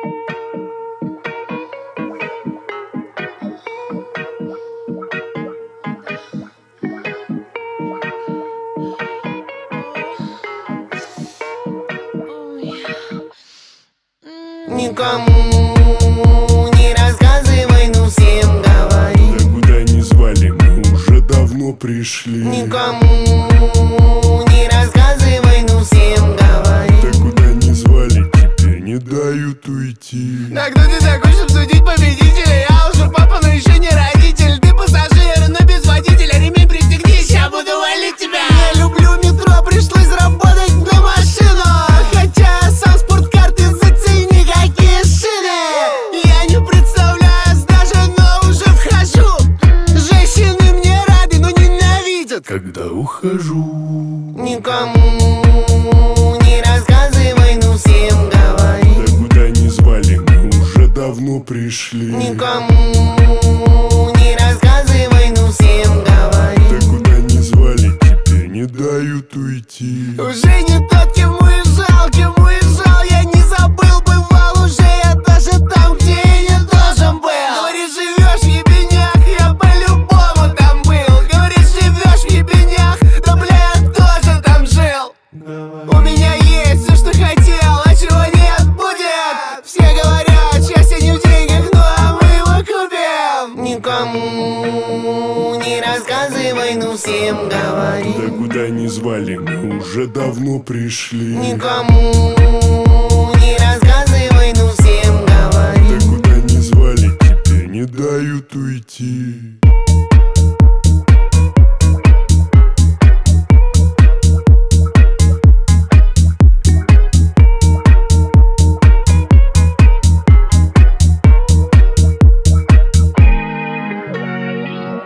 Никому не рассказывай, но всем говори. Да куда не звали, мы уже давно пришли. Никому не рассказывай, но всем говори. Да куда не звали, тебе не дают уйти. Да кто ты такой, чтоб судить победителя? Я уже папа, но еще не родитель. Ты пассажир, но без водителя. Ремень пристегни, ща буду валить тебя. Я люблю метро, пришлось работать на машину. Хотя сам спорткарты зацени, какие шины. Я не представляюсь даже, но уже вхожу. Женщины мне рады, но ненавидят, Когда ухожу. Никому не рассказывай, но всем говори. Да куда не звали, мы уже давно пришли. Никому не рассказывай, но всем говори. Да куда не звали, тебе не дают уйти. Уже не тот, кем уезжал, я не забыл, бывал уже я даже там, где я не должен был. Говоришь, живешь в ебенях, я по-любому там был. Говоришь, живешь в ебенях, да бля, я тоже там жил. У меня есть все, что хотел, а чего нет, будет. Все говорят, счастье не в деньгах, ну а мы его купим. Никому не рассказывай, но всем говори. Да куда не звали, мы уже давно пришли. Никому